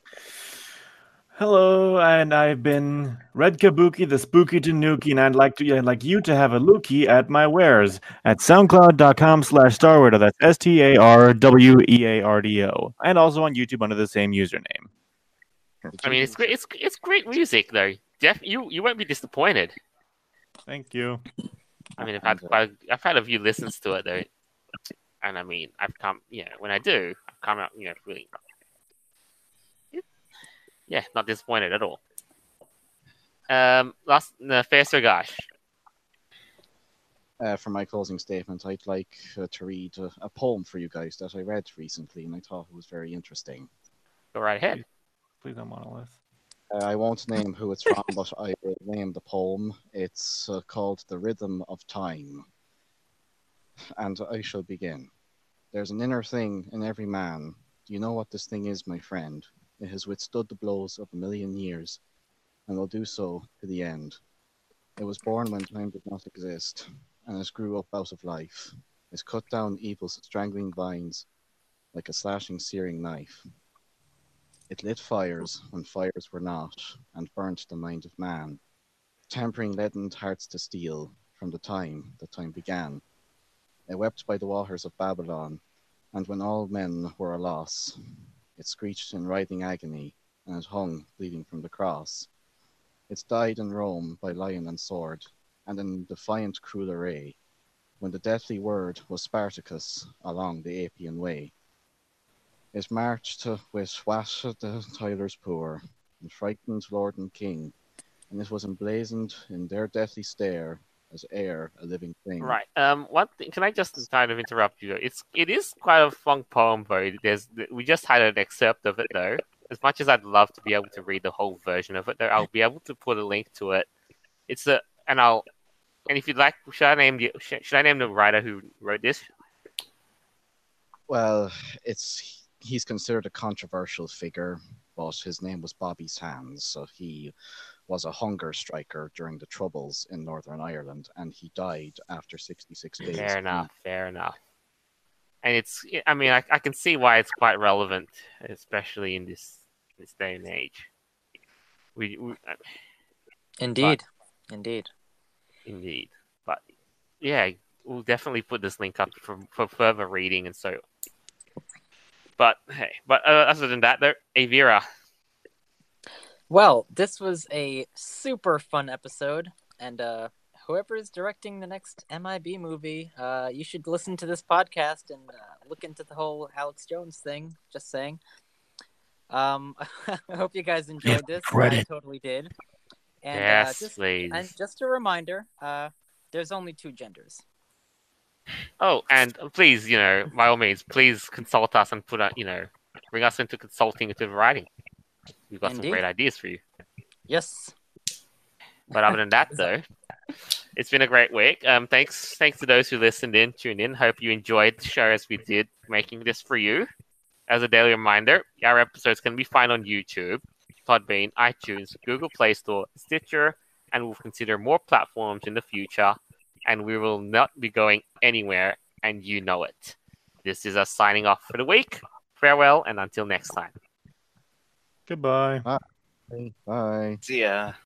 Hello, and I've been Red Kabuki, the Spooky Tanuki, and I'd like you to have a lookie at my wares at soundcloud.com/starweirdo. That's STARWEARDO, and also on YouTube under the same username. I mean, it's great. It's great music, though. You won't be disappointed. Thank you. I mean, I've had a few listens to it though, and I mean, when I do, I've come out, really, not disappointed at all. Fair Sir Gosh. For my closing statement, I'd like to read a poem for you guys that I read recently, and I thought it was very interesting. Go right ahead. Please don't monolith. I won't name who it's from, but I will name the poem. It's called The Rhythm of Time. And I shall begin. There's an inner thing in every man. Do you know what this thing is, my friend? It has withstood the blows of a million years, and will do so to the end. It was born when time did not exist, and it grew up out of life. It cut down evil's strangling vines like a slashing, searing knife. It lit fires when fires were not, and burnt the mind of man, tempering leadened hearts to steel from the time that time began. It wept by the waters of Babylon, and when all men were a loss, it screeched in writhing agony, and it hung bleeding from the cross. It died in Rome by lion and sword, and in defiant cruel array, when the deathly word was Spartacus along the Appian way. It marched with Wat the Tyler's poor, and frightened lord and king, and it was emblazoned in their deathly stare as air a living thing. Right. One thing. Can I just kind of interrupt you? It is quite a fun poem, though. We just had an excerpt of it, though. As much as I'd love to be able to read the whole version of it, though, I'll be able to put a link to it. And if you'd like, should I name the writer who wrote this? Well, he's considered a controversial figure, but his name was Bobby Sands, so he was a hunger striker during the Troubles in Northern Ireland, and he died after 66 days. Fair enough. And I can see why it's quite relevant, especially in this day and age. Indeed. But yeah, we'll definitely put this link up for further reading and so. But hey, other than that, though, Avira. Well, this was a super fun episode, and whoever is directing the next MIB movie, you should listen to this podcast and look into the whole Alex Jones thing. Just saying. I hope you guys enjoyed this. I totally did. And, yes, please. And just a reminder, there's only 2 genders. Oh, and please, by all means, please consult us and bring us into consulting into writing. We've got some great ideas for you. Yes. But other than that, though, it's been a great week. Thanks to those who tuned in. Hope you enjoyed the show as we did, making this for you. As a daily reminder, our episodes can be found on YouTube, Podbean, iTunes, Google Play Store, Stitcher, and we'll consider more platforms in the future. And we will not be going anywhere, and you know it. This is us signing off for the week. Farewell, and until next time. Goodbye. Bye. See ya.